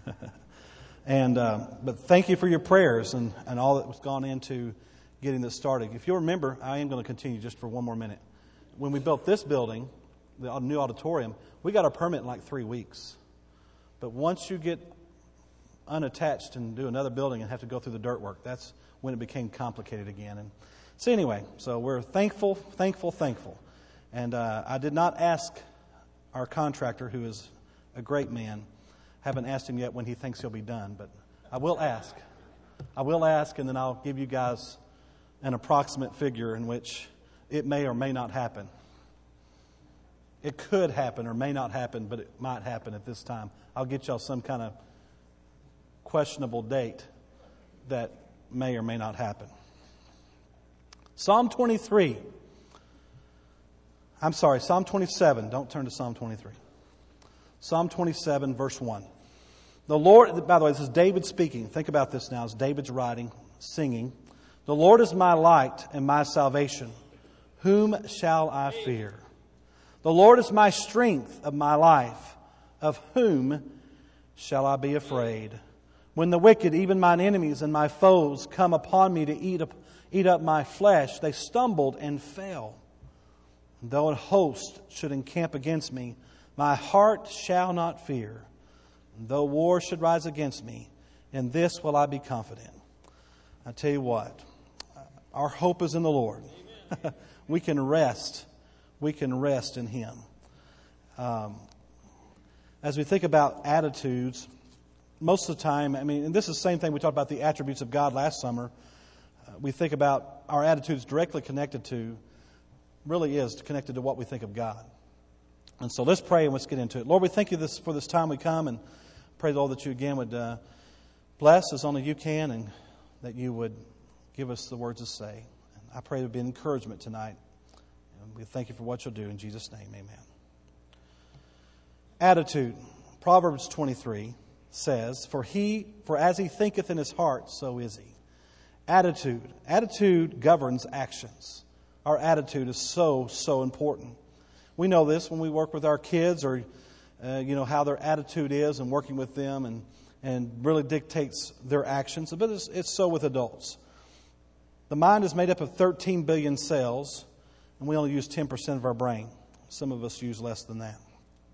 But thank you for your prayers and all that was gone into getting this started. If you'll remember, I am going to continue just for one more minute. When we built this building, the new auditorium, we got a permit in like 3 weeks. But once you get unattached and do another building and have to go through the dirt work, that's when it became complicated again. And so anyway, so we're thankful. And I did not ask our contractor, who is a great man, haven't asked him yet when he thinks he'll be done, but I will ask. And then I'll give you guys an approximate figure in which it may or may not happen. It could happen or may not happen, but it might happen at this time. I'll get y'all some kind of questionable date that may or may not happen. Psalm 27. Don't turn to Psalm 23. Psalm 27, verse 1. The Lord, by the way, this is David speaking. Think about this now. It's David's writing, singing. The Lord is my light and my salvation. Whom shall I fear? The Lord is my strength of my life. Of whom shall I be afraid? When the wicked, even mine enemies and my foes, come upon me to eat up my flesh, they stumbled and fell. Though an host should encamp against me, my heart shall not fear. Though war should rise against me, in this will I be confident. I tell you what, our hope is in the Lord. We can rest. We can rest in Him. As we think about attitudes, most of the time, and this is the same thing we talked about the attributes of God last summer. We think about our attitudes directly connected to, really is connected to what we think of God. And so let's pray and let's get into it. Lord, we thank you for this time we come, and pray, Lord, that you again would bless as only you can, and that you would give us the words to say. And I pray there would be an encouragement tonight. And we thank you for what you'll do. In Jesus' name, amen. Attitude. Proverbs 23 says, For as he thinketh in his heart, so is he. Attitude. Attitude governs actions. Our attitude is so important. We know this when we work with our kids, or how their attitude is, and working with them, and really dictates their actions. But it's so with adults. The mind is made up of 13 billion cells, and we only use 10% of our brain. Some of us use less than that.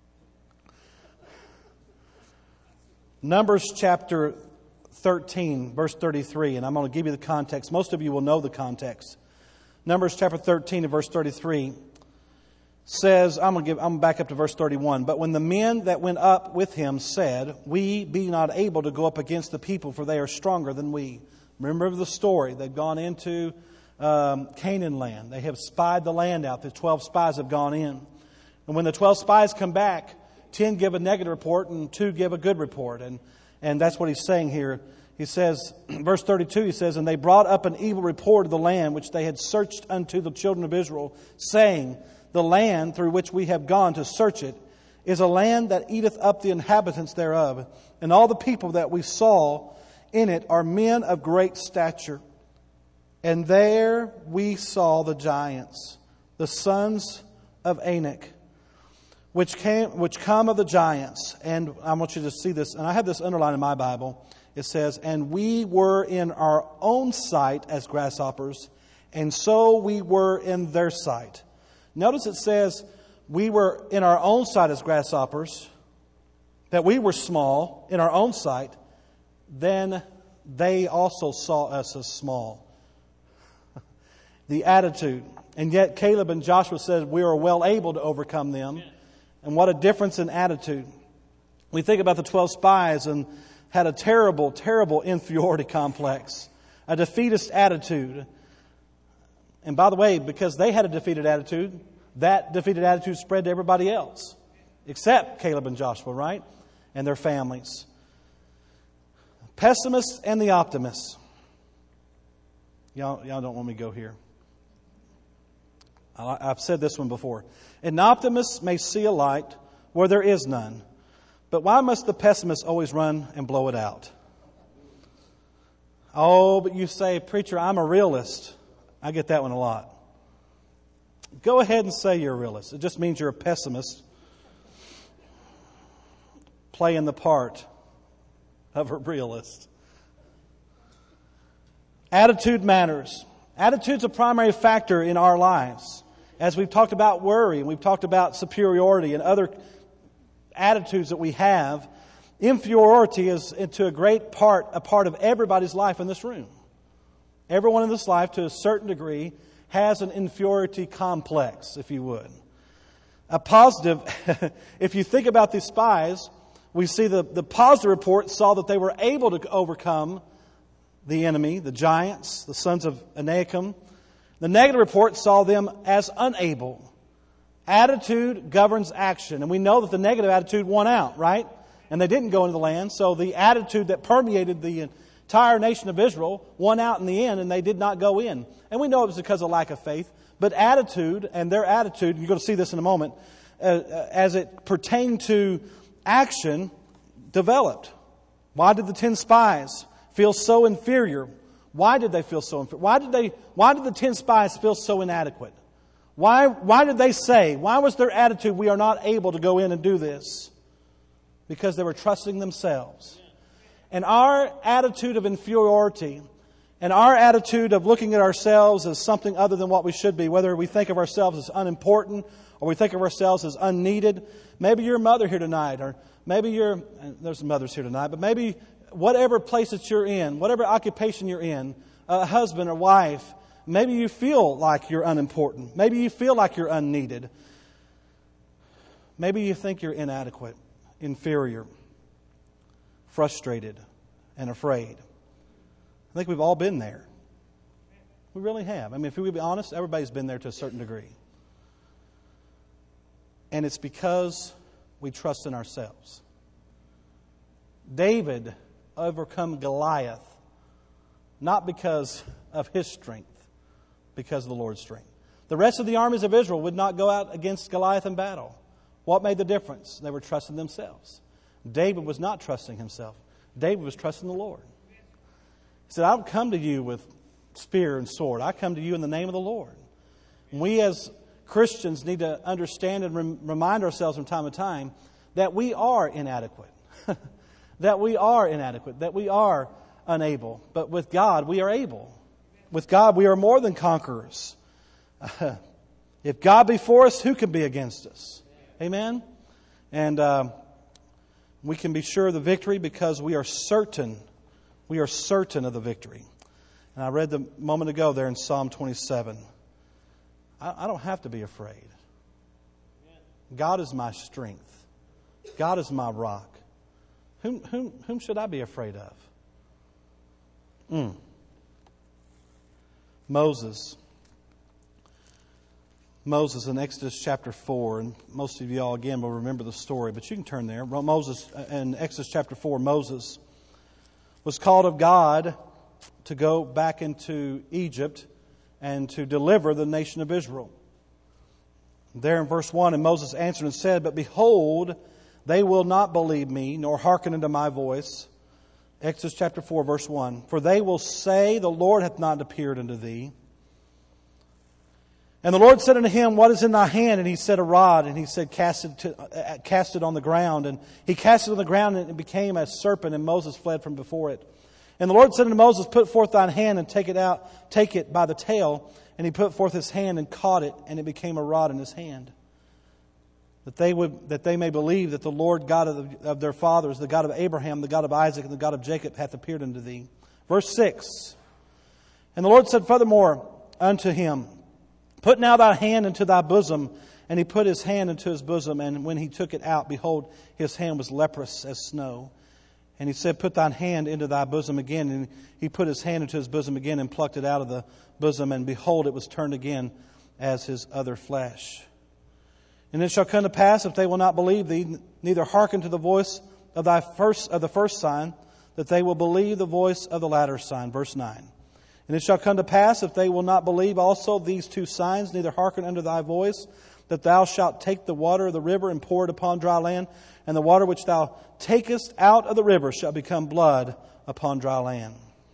Numbers chapter 13, verse 33, and I'm going to give you the context. Most of you will know the context. Numbers chapter 13 and verse 33 says, I'm back up to verse 31. But when the men that went up with him said, We be not able to go up against the people, for they are stronger than we. Remember the story. They've gone into Canaan land. They have spied the land out. The 12 spies have gone in. And when the 12 spies come back, 10 give a negative report and 2 give a good report. And that's what he's saying here. He says, verse 32, he says, And they brought up an evil report of the land which they had searched unto the children of Israel, saying, The land through which we have gone to search it is a land that eateth up the inhabitants thereof. And all the people that we saw in it are men of great stature. And there we saw the giants, the sons of Anak, which come of the giants. And I want you to see this, and I have this underlined in my Bible. It says, And we were in our own sight as grasshoppers, and so we were in their sight. Notice it says, we were in our own sight as grasshoppers, that we were small in our own sight, then they also saw us as small. The attitude. And yet Caleb and Joshua said we are well able to overcome them. And what a difference in attitude. We think about the 12 spies and had a terrible, terrible inferiority complex. A defeatist attitude. And by the way, because they had a defeated attitude, that defeated attitude spread to everybody else. Except Caleb and Joshua, right? And their families. Pessimists and the optimists. Y'all don't want me to go here. I've said this one before. An optimist may see a light where there is none. But why must the pessimist always run and blow it out? Oh, but you say, Preacher, I'm a realist. I get that one a lot. Go ahead and say you're a realist. It just means you're a pessimist playing the part of a realist. Attitude matters. Attitude's a primary factor in our lives. As we've talked about worry, and we've talked about superiority and other attitudes that we have, inferiority is to a great part a part of everybody's life in this room. Everyone in this life, to a certain degree, has an inferiority complex, if you would. A positive, if you think about these spies, we see the positive report saw that they were able to overcome the enemy, the giants, the sons of Anakim. The negative report saw them as unable. Attitude governs action. And we know that the negative attitude won out, right? And they didn't go into the land. So the attitude that permeated the entire nation of Israel won out in the end, and they did not go in. And we know it was because of lack of faith. But attitude, and their attitude, you're going to see this in a moment, as it pertained to action, developed. Why did the 10 spies feel so inferior? Why did they feel so inferior? Why did the 10 spies feel so inadequate? Why did they say, why was their attitude, we are not able to go in and do this? Because they were trusting themselves. And our attitude of inferiority and our attitude of looking at ourselves as something other than what we should be, whether we think of ourselves as unimportant or we think of ourselves as unneeded. Maybe you're a mother here tonight, or maybe there's mothers here tonight, but maybe whatever place that you're in, whatever occupation you're in, a husband or wife, maybe you feel like you're unimportant. Maybe you feel like you're unneeded. Maybe you think you're inadequate, inferior, frustrated, and afraid. I think we've all been there. We really have. I mean, if we be honest, everybody's been there to a certain degree. And it's because we trust in ourselves. David overcome Goliath, not because of his strength, because of the Lord's strength. The rest of the armies of Israel would not go out against Goliath in battle. What made the difference? They were trusting themselves. David was not trusting himself. David was trusting the Lord. He said, I don't come to you with spear and sword. I come to you in the name of the Lord. And we as Christians need to understand and remind ourselves from time to time that we are inadequate. That we are inadequate. That we are unable. But with God, we are able. With God, we are more than conquerors. If God be for us, who can be against us? Amen? And we can be sure of the victory because we are certain. We are certain of the victory. And I read the moment ago there in Psalm 27. I don't have to be afraid. God is my strength. God is my rock. Whom should I be afraid of? Moses in Exodus chapter 4, and most of you all again will remember the story, but you can turn there. Moses in Exodus chapter 4, Moses was called of God to go back into Egypt and to deliver the nation of Israel. There in verse 1, and Moses answered and said, But behold, they will not believe me, nor hearken unto my voice. Exodus chapter 4, verse 1. For they will say, The Lord hath not appeared unto thee. And the Lord said unto him, What is in thy hand? And he said, A rod. And he said, Cast it on the ground. And he cast it on the ground, and it became a serpent, and Moses fled from before it. And the Lord said unto Moses, Put forth thine hand, and take it by the tail. And he put forth his hand, and caught it, and it became a rod in his hand. That they may believe that the Lord God of their fathers, the God of Abraham, the God of Isaac, and the God of Jacob, hath appeared unto thee. Verse 6. And the Lord said furthermore unto him, Put now thy hand into thy bosom. And he put his hand into his bosom, and when he took it out, behold, his hand was leprous as snow. And he said, Put thine hand into thy bosom again. And he put his hand into his bosom again, and plucked it out of the bosom, and behold, it was turned again as his other flesh. And it shall come to pass, if they will not believe thee, neither hearken to the voice of the first sign, that they will believe the voice of the latter sign. Verse 9. And it shall come to pass, if they will not believe also these two signs, neither hearken unto thy voice, that thou shalt take the water of the river and pour it upon dry land, and the water which thou takest out of the river shall become blood upon dry land.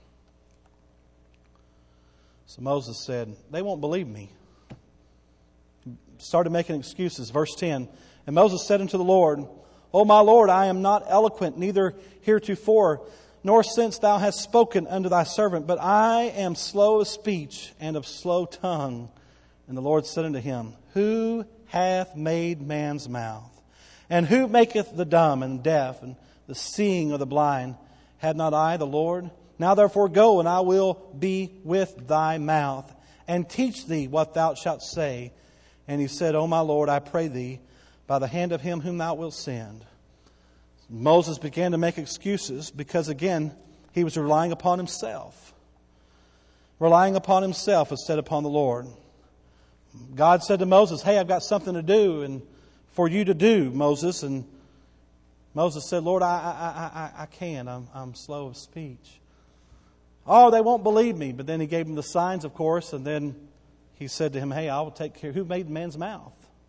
So Moses said, They won't believe me. Started making excuses. Verse 10. And Moses said unto the Lord, O my Lord, I am not eloquent, neither heretofore, nor since thou hast spoken unto thy servant, but I am slow of speech and of slow tongue. And the Lord said unto him, Who hath made man's mouth? And who maketh the dumb and deaf and the seeing of the blind? Had not I, the Lord? Now therefore go, and I will be with thy mouth, and teach thee what thou shalt say. And he said, O my Lord, I pray thee, by the hand of him whom thou wilt send. Moses began to make excuses because, again, he was relying upon himself. Relying upon himself instead upon the Lord. God said to Moses, hey, I've got something to do and for you to do, Moses. And Moses said, Lord, I can't. I'm slow of speech. Oh, they won't believe me. But then he gave him the signs, of course, and then he said to him, hey, I will take care. Who made man's mouth?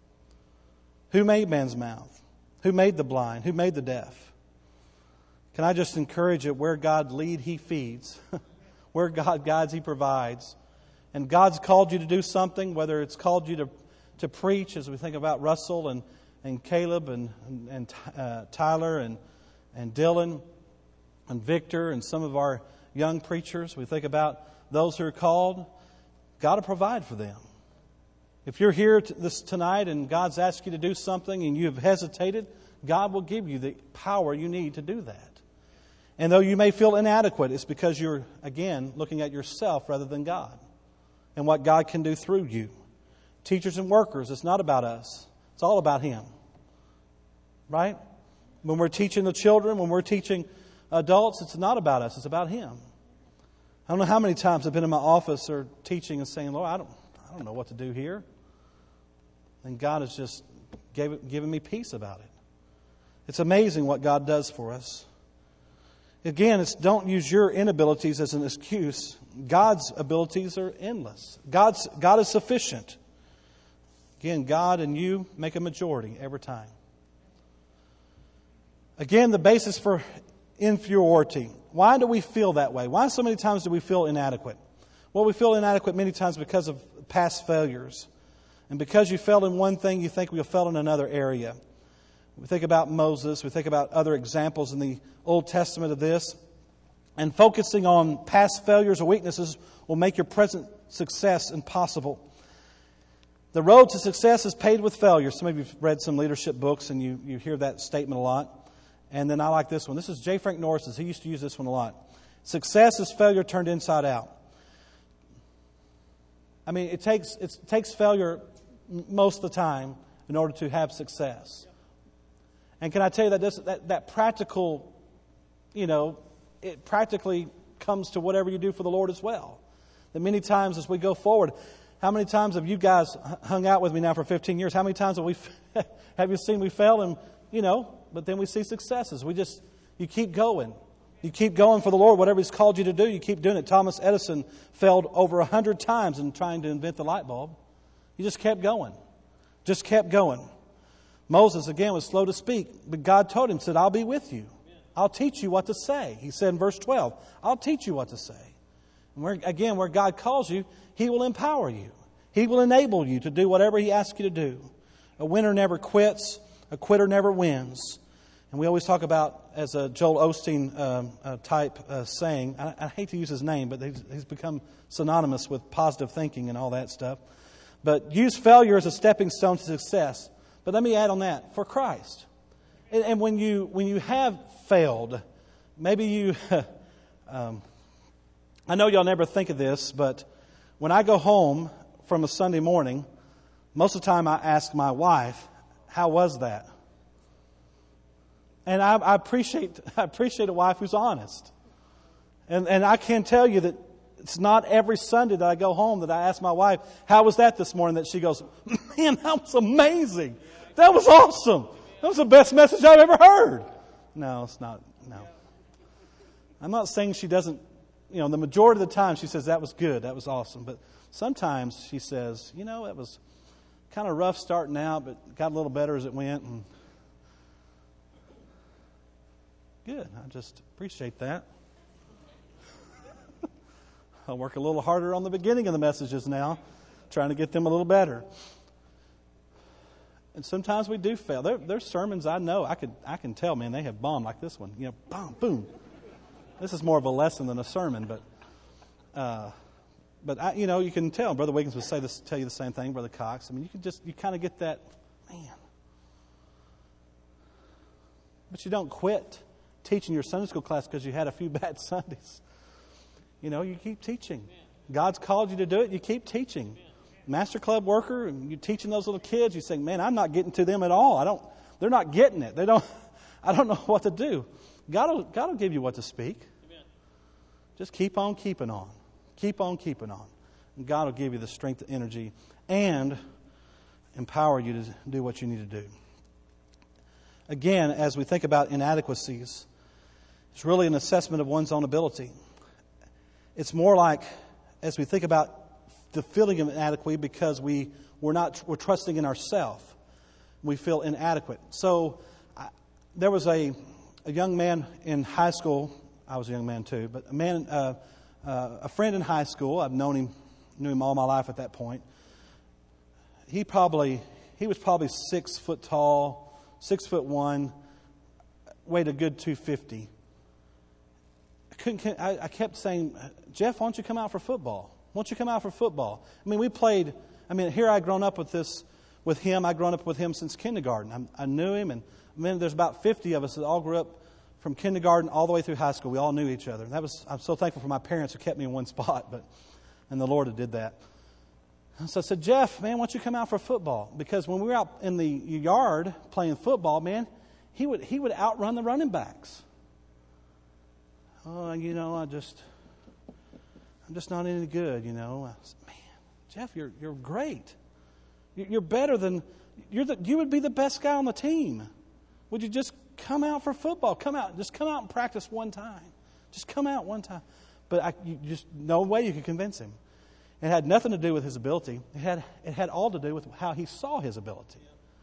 Who made man's mouth? Who made the blind? Who made the deaf? Can I just encourage you, where God leads, He feeds. Where God guides, He provides. And God's called you to do something, whether it's called you to preach, as we think about Russell and Caleb and Tyler and Dylan and Victor and some of our young preachers. We think about those who are called. God will provide for them. If you're here tonight and God's asked you to do something and you have hesitated, God will give you the power you need to do that. And though you may feel inadequate, it's because you're, again, looking at yourself rather than God and what God can do through you. Teachers and workers, it's not about us. It's all about Him. Right? When we're teaching the children, when we're teaching adults, it's not about us. It's about Him. I don't know how many times I've been in my office or teaching and saying, Lord, I don't know what to do here. And God has just given me peace about it. It's amazing what God does for us. Again, don't use your inabilities as an excuse. God's abilities are endless. God is sufficient. Again, God and you make a majority every time. Again, the basis for inferiority. Why do we feel that way? Why so many times do we feel inadequate? Well, we feel inadequate many times because of past failures. And because you failed in one thing, you think you'll fail in another area. We think about Moses. We think about other examples in the Old Testament of this. And focusing on past failures or weaknesses will make your present success impossible. The road to success is paved with failure. Some of you have read some leadership books and you hear that statement a lot. And then I like this one. This is J. Frank Norris's. He used to use this one a lot. Success is failure turned inside out. I mean, it takes failure most of the time in order to have success. And can I tell you that practical, it practically comes to whatever you do for the Lord as well. That many times as we go forward, how many times have you guys hung out with me now for 15 years? How many times have you seen we fail and, but then we see successes. You keep going. You keep going for the Lord. Whatever He's called you to do, you keep doing it. Thomas Edison failed over 100 times in trying to invent the light bulb. He just kept going. Just kept going. Moses, again, was slow to speak. But God told him, said, I'll be with you. I'll teach you what to say. He said in verse 12, I'll teach you what to say. And where God calls you, He will empower you. He will enable you to do whatever He asks you to do. A winner never quits. A quitter never wins. And we always talk about, as a Joel Osteen type saying, I hate to use his name, but he's become synonymous with positive thinking and all that stuff. But use failure as a stepping stone to success. But let me add on that, for Christ. And when you have failed, maybe you, I know y'all never think of this, but when I go home from a Sunday morning, most of the time I ask my wife, how was that? And I appreciate a wife who's honest. And I can tell you that it's not every Sunday that I go home that I ask my wife, how was that this morning? That she goes, man, that was amazing. That was awesome. That was the best message I've ever heard. No, it's not. No. I'm not saying she doesn't, the majority of the time she says, that was good. That was awesome. But sometimes she says, it was kind of rough starting out, but got a little better as it went. And good. I just appreciate that. I'll work a little harder on the beginning of the messages now, trying to get them a little better. And sometimes we do fail. There's sermons I know I can tell, man, they have bombed like this one. Boom, boom. This is more of a lesson than a sermon, but you can tell. Brother Wiggins would tell you the same thing, Brother Cox. I mean, you kind of get that, man. But you don't quit teaching your Sunday school class because you had a few bad Sundays. You keep teaching. God's called you to do it. You keep teaching. Master club worker, and you're teaching those little kids. You say, man, I'm not getting to them at all. They're not getting it. I don't know what to do. God will give you what to speak. Amen. Just keep on keeping on. Keep on keeping on. And God will give you the strength, the energy, and empower you to do what you need to do. Again, as we think about inadequacies, it's really an assessment of one's own ability. It's more like, as we think about the feeling of inadequacy, because we're trusting in ourselves. We feel inadequate. So there was a young man in high school. I was a young man too, but a friend in high school. I've knew him all my life at that point. He was probably 6 foot tall, 6'1", weighed a good 250. I kept saying, Jeff, why don't you come out for football? Why don't you come out for football? I mean, we played. I mean, here I'd grown up with him. I'd grown up with him since kindergarten. I knew him, and there's about 50 of us that all grew up from kindergarten all the way through high school. We all knew each other. I'm so thankful for my parents who kept me in one spot, and the Lord did that. So I said, Jeff, man, why don't you come out for football? Because when we were out in the yard playing football, man, he would outrun the running backs. Oh, I'm just not any good, I said, man, Jeff, you're great. You're better than you would be the best guy on the team. Would you just come out for football? Just come out and practice one time. Just come out one time. But just no way you could convince him. It had nothing to do with his ability. It had all to do with how he saw his ability.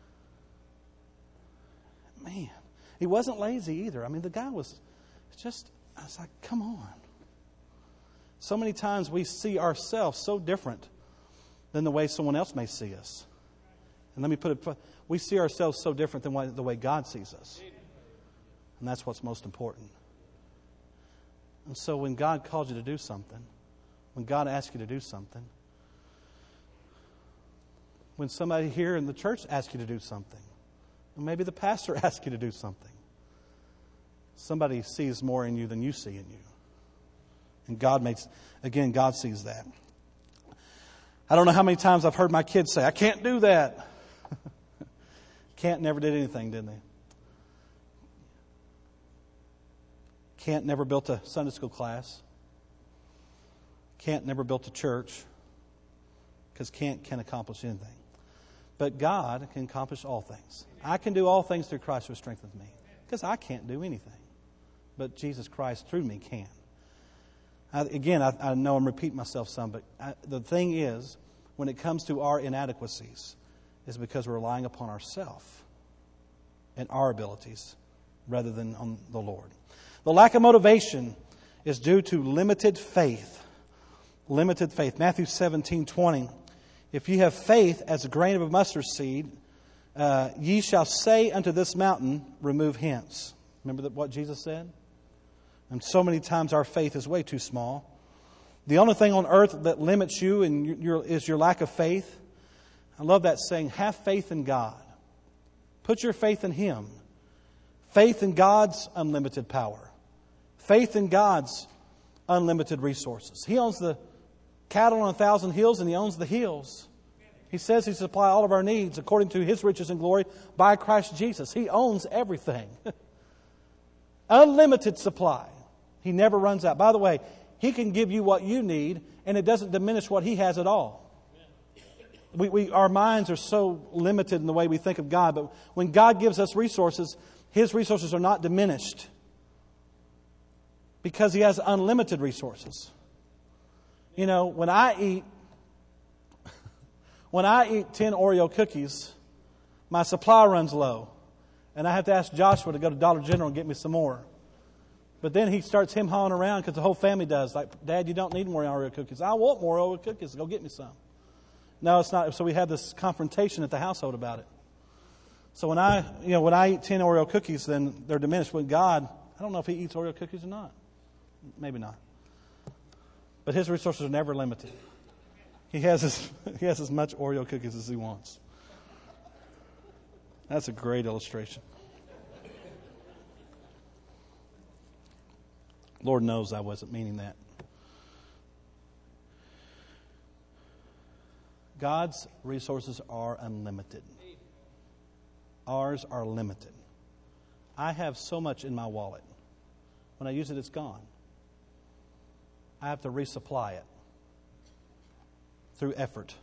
Man, he wasn't lazy either. I mean, the guy was just. I was like, come on. So many times we see ourselves so different than the way someone else may see us. And let me put it, we see ourselves so different than the way God sees us. And that's what's most important. And so when God calls you to do something, when God asks you to do something, when somebody here in the church asks you to do something, or maybe the pastor asks you to do something, somebody sees more in you than you see in you. And God sees that. I don't know how many times I've heard my kids say, I can't do that. Can't never did anything, didn't they? Can't never built a Sunday school class. Can't never built a church. Because can't accomplish anything. But God can accomplish all things. I can do all things through Christ who strengthens me. Because I can't do anything. But Jesus Christ through me can. I know I'm repeating myself some, but the thing is, when it comes to our inadequacies, is because we're relying upon ourselves and our abilities rather than on the Lord. The lack of motivation is due to limited faith. Limited faith. Matthew 17:20. If ye have faith as a grain of a mustard seed, ye shall say unto this mountain, remove hence. Remember what Jesus said? And so many times our faith is way too small. The only thing on earth that limits you is your lack of faith. I love that saying, have faith in God. Put your faith in Him. Faith in God's unlimited power. Faith in God's unlimited resources. He owns the cattle on 1,000 hills, and He owns the hills. He says He supplies all of our needs according to His riches and glory by Christ Jesus. He owns everything. Unlimited supply. He never runs out. By the way, He can give you what you need, and it doesn't diminish what He has at all. Our minds are so limited in the way we think of God, but when God gives us resources, His resources are not diminished because He has unlimited resources. When I eat 10 Oreo cookies, my supply runs low, and I have to ask Joshua to go to Dollar General and get me some more. But then he starts him-hawing around because the whole family does. Like, Dad, you don't need more Oreo cookies. I want more Oreo cookies. Go get me some. No, it's not. So we have this confrontation at the household about it. So when I eat 10 Oreo cookies, then they're diminished. With God, I don't know if He eats Oreo cookies or not. Maybe not. But His resources are never limited. He has as much Oreo cookies as He wants. That's a great illustration. Lord knows I wasn't meaning that. God's resources are unlimited. Ours are limited. I have so much in my wallet. When I use it, it's gone. I have to resupply it through effort.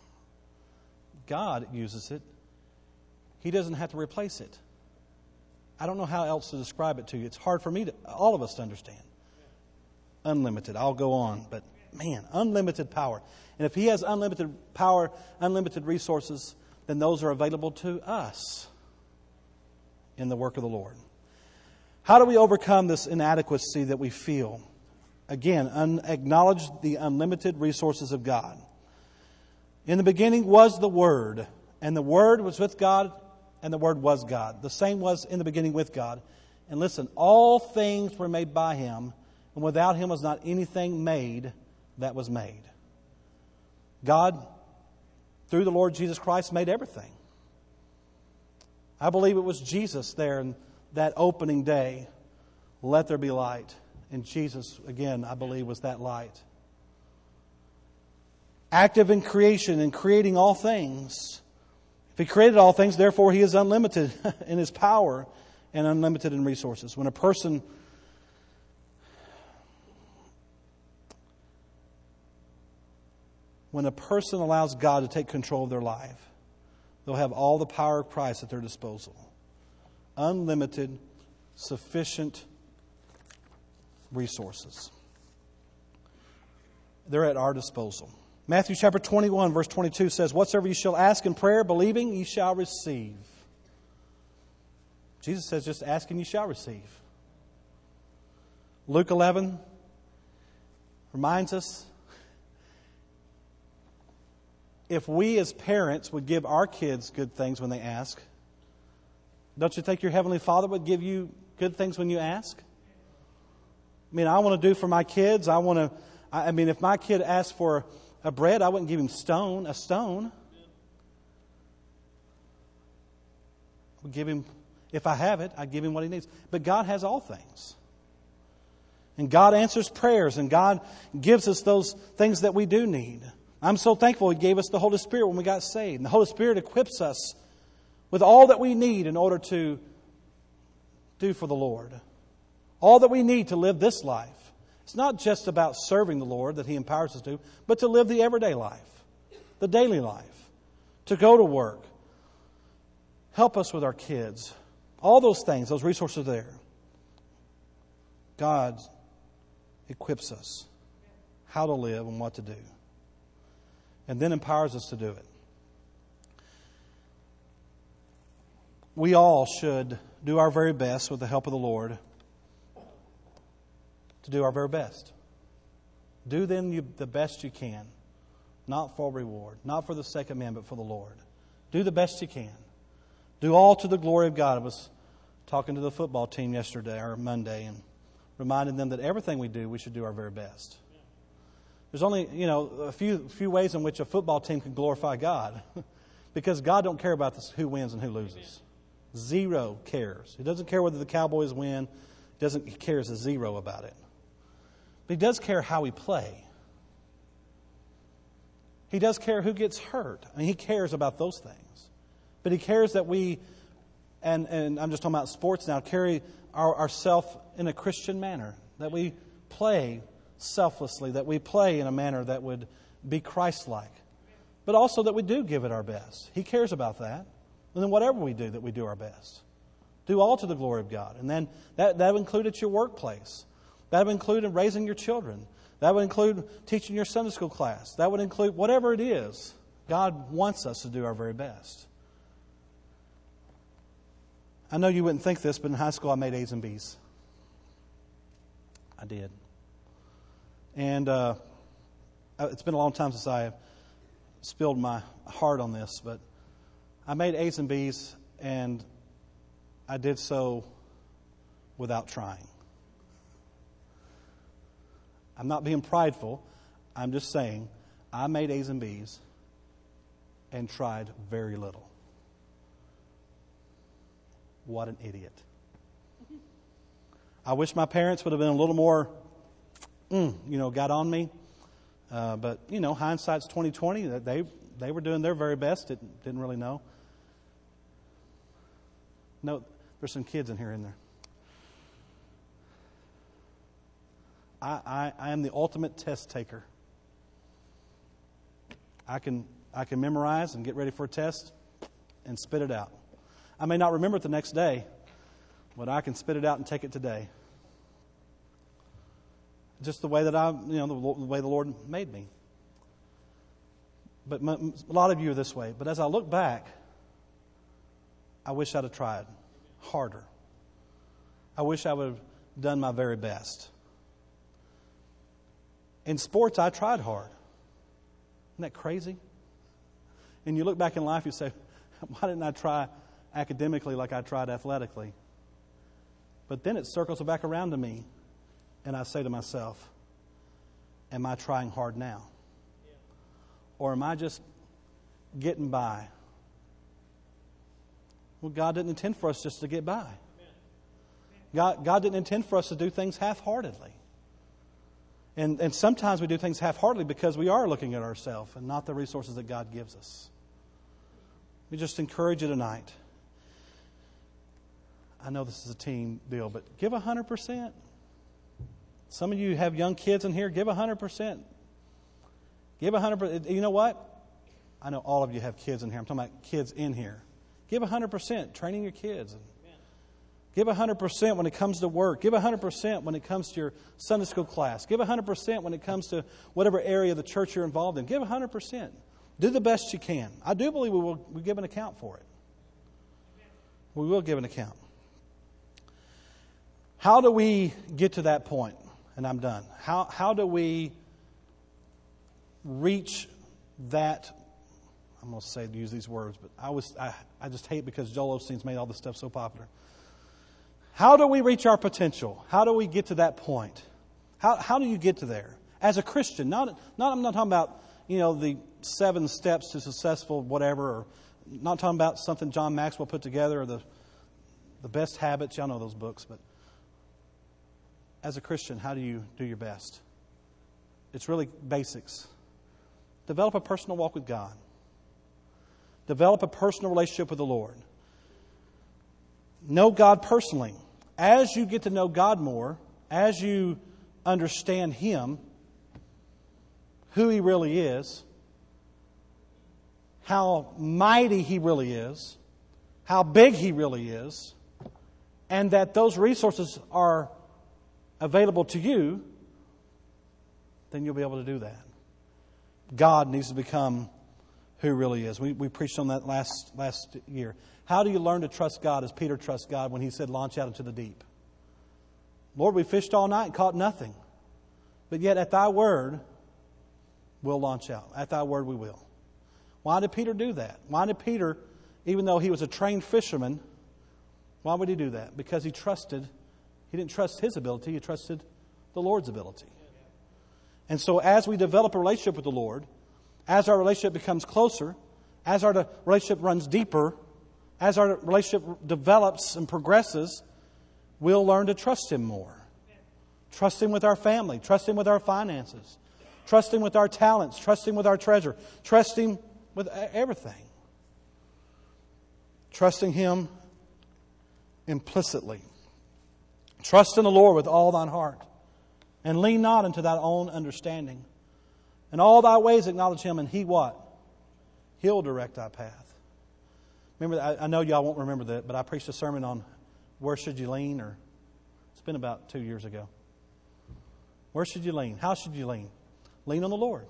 God uses it. He doesn't have to replace it. I don't know how else to describe it to you. It's hard for all of us to understand. Unlimited. I'll go on, but man, unlimited power. And if He has unlimited power, unlimited resources, then those are available to us in the work of the Lord. How do we overcome this inadequacy that we feel? Again, acknowledge the unlimited resources of God. In the beginning was the Word, and the Word was with God, and the Word was God. The same was in the beginning with God. And listen, all things were made by Him, and without Him was not anything made that was made. God, through the Lord Jesus Christ, made everything. I believe it was Jesus there in that opening day. Let there be light. And Jesus, again, I believe was that light. Active in creation and creating all things. If He created all things, therefore He is unlimited in His power and unlimited in resources. When a person allows God to take control of their life, they'll have all the power of Christ at their disposal. Unlimited, sufficient resources. They're at our disposal. Matthew chapter 21, verse 22 says, "Whatsoever you shall ask in prayer, believing, ye shall receive." Jesus says, just ask and ye shall receive. Luke 11 reminds us, if we as parents would give our kids good things when they ask, don't you think your Heavenly Father would give you good things when you ask? I mean, I want to do for my kids. If my kid asked for a bread, I wouldn't give him a stone. I would give him, if I have it, I'd give him what he needs. But God has all things. And God answers prayers, and God gives us those things that we do need. I'm so thankful He gave us the Holy Spirit when we got saved. And the Holy Spirit equips us with all that we need in order to do for the Lord. All that we need to live this life. It's not just about serving the Lord that He empowers us to, but to live the everyday life, the daily life, to go to work, help us with our kids. All those things, those resources are there. God equips us how to live and what to do, and then empowers us to do it. We all should do our very best with the help of the Lord to do our very best. Do then the best you can, not for reward, not for the sake of man, but for the Lord. Do the best you can. Do all to the glory of God. I was talking to the football team yesterday or Monday and reminded them that everything we do, we should do our very best. There's only, a few ways in which a football team can glorify God. Because God don't care about this, who wins and who loses. Zero cares. He doesn't care whether the Cowboys win. He cares a zero about it. But He does care how we play. He does care who gets hurt. I mean, He cares about those things. But He cares that we, and I'm just talking about sports now, carry ourselves in a Christian manner. That we play selflessly. That we play in a manner that would be Christ-like. But also that we do give it our best. He cares about that. And then whatever we do, that we do our best. Do all to the glory of God. And then that would include at your workplace. That would include in raising your children. That would include teaching your Sunday school class. That would include whatever it is. God wants us to do our very best. I know you wouldn't think this, but in high school I made A's and B's. I did. And it's been a long time since I spilled my heart on this, but I made A's and B's, and I did so without trying. I'm not being prideful. I'm just saying I made A's and B's and tried very little. What an idiot. I wish my parents would have been a little more, got on me. But, hindsight's 20/20. They were doing their very best. Didn't really know. No, there's some kids in here, isn't there? I am the ultimate test taker. I can memorize and get ready for a test and spit it out. I may not remember it the next day, but I can spit it out and take it today. Just the way that the way the Lord made me. But a lot of you are this way. But as I look back, I wish I'd have tried harder. I wish I would have done my very best. In sports, I tried hard. Isn't that crazy? And you look back in life, you say, why didn't I try academically like I tried athletically? But then it circles back around to me, and I say to myself, am I trying hard now? Or am I just getting by? Well, God didn't intend for us just to get by. God didn't intend for us to do things half-heartedly. And sometimes we do things half-heartedly because we are looking at ourselves and not the resources that God gives us. We just encourage you tonight. I know this is a team deal, but give 100%. Some of you have young kids in here. Give 100%. Give 100%. You know what? I know all of you have kids in here. I'm talking about kids in here. Give 100% training your kids. Give 100% when it comes to work. Give 100% when it comes to your Sunday school class. Give 100% when it comes to whatever area of the church you're involved in. Give 100%. Do the best you can. I do believe we give an account for it. We will give an account. How do we get to that point? And I'm done. How do we reach that? I'm going to use these words, but I just hate because Joel Osteen's made all this stuff so popular. How do we reach our potential? How do we get to that point? How do you get to there? As a Christian, I'm not talking about, the 7 steps to successful whatever, or not talking about something John Maxwell put together, or the best habits. Y'all know those books, but as a Christian, how do you do your best? It's really basics. Develop a personal walk with God. Develop a personal relationship with the Lord. Know God personally. As you get to know God more, as you understand Him, who He really is, how mighty He really is, how big He really is, and that those resources are available to you, then you'll be able to do that. God needs to become who He really is. We preached on that last year. How do you learn to trust God as Peter trusts God when he said, launch out into the deep? Lord, we fished all night and caught nothing. But yet at Thy word, we'll launch out. At Thy word, we will. Why did Peter do that? Why did Peter, even though he was a trained fisherman, why would he do that? Because he didn't trust his ability, he trusted the Lord's ability. And so as we develop a relationship with the Lord, as our relationship becomes closer, as our relationship runs deeper, as our relationship develops and progresses, we'll learn to trust Him more. Trust Him with our family. Trust Him with our finances. Trust Him with our talents. Trust Him with our treasure. Trust Him with everything. Trusting Him implicitly. Trust in the Lord with all thine heart. And lean not unto thy own understanding. In all thy ways acknowledge Him, and He what? He'll direct thy path. Remember, I know y'all won't remember that, but I preached a sermon on where should you lean, or it's been about 2 years ago. Where should you lean? How should you lean? Lean on the Lord.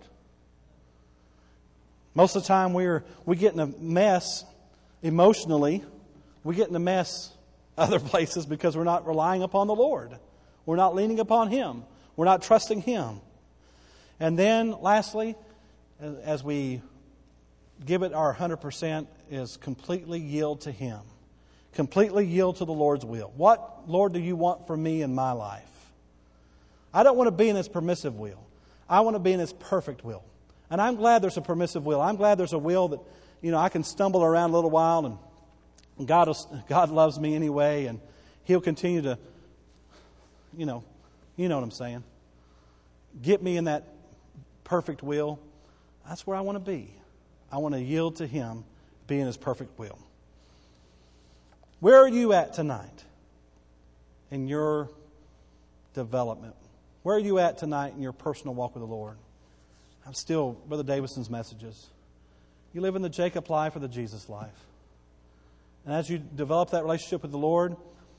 Most of the time we get in a mess emotionally. We get in a mess other places because we're not relying upon the Lord. We're not leaning upon Him. We're not trusting Him. And then, lastly, as we give it our 100%, is completely yield to Him. Completely yield to the Lord's will. What, Lord, do you want from me in my life? I don't want to be in His permissive will. I want to be in His perfect will. And I'm glad there's a permissive will. I'm glad there's a will that, I can stumble around a little while and God loves me anyway, and He'll continue to, you know what I'm saying, get me in that perfect will. That's where I want to be. I want to yield to Him, be in His perfect will. Where are you at tonight in your development? Where are you at tonight in your personal walk with the Lord? I'm still Brother Davidson's messages. You live in the Jacob life or the Jesus life. And as you develop that relationship with the Lord,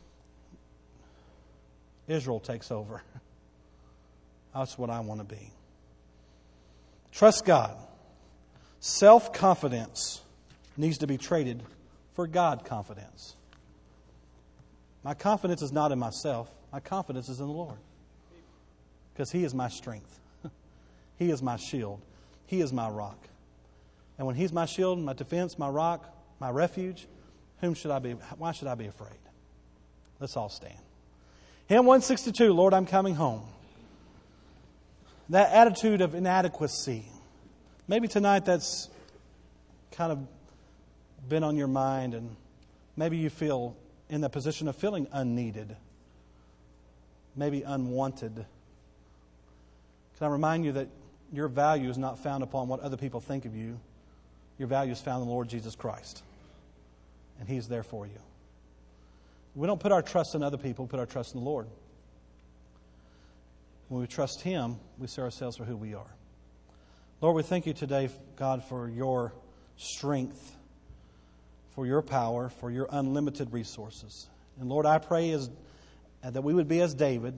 Israel takes over. That's what I want to be. Trust God. Self-confidence needs to be traded for God confidence. My confidence is not in myself. My confidence is in the Lord. Because He is my strength. He is my shield. He is my rock. And when He's my shield, my defense, my rock, my refuge, why should I be afraid? Let's all stand. Hymn 162, Lord, I'm coming home. That attitude of inadequacy. Maybe tonight that's kind of been on your mind, and maybe you feel in the position of feeling unneeded, maybe unwanted. Can I remind you that your value is not found upon what other people think of you. Your value is found in the Lord Jesus Christ. And He's there for you. We don't put our trust in other people, we put our trust in the Lord. When we trust Him, we see ourselves for who we are. Lord, we thank You today, God, for Your strength, for Your power, for Your unlimited resources. And Lord, I pray that we would be as David,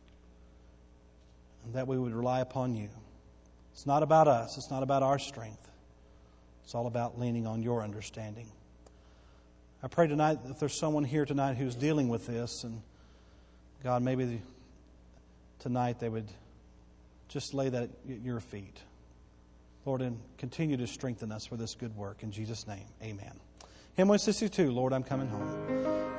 and that we would rely upon You. It's not about us. It's not about our strength. It's all about leaning on Your understanding. I pray tonight that if there's someone here tonight who's dealing with this, and God, maybe tonight they would just lay that at Your feet. Lord, and continue to strengthen us for this good work. In Jesus' name, amen. Hymn 162, Lord, I'm coming home.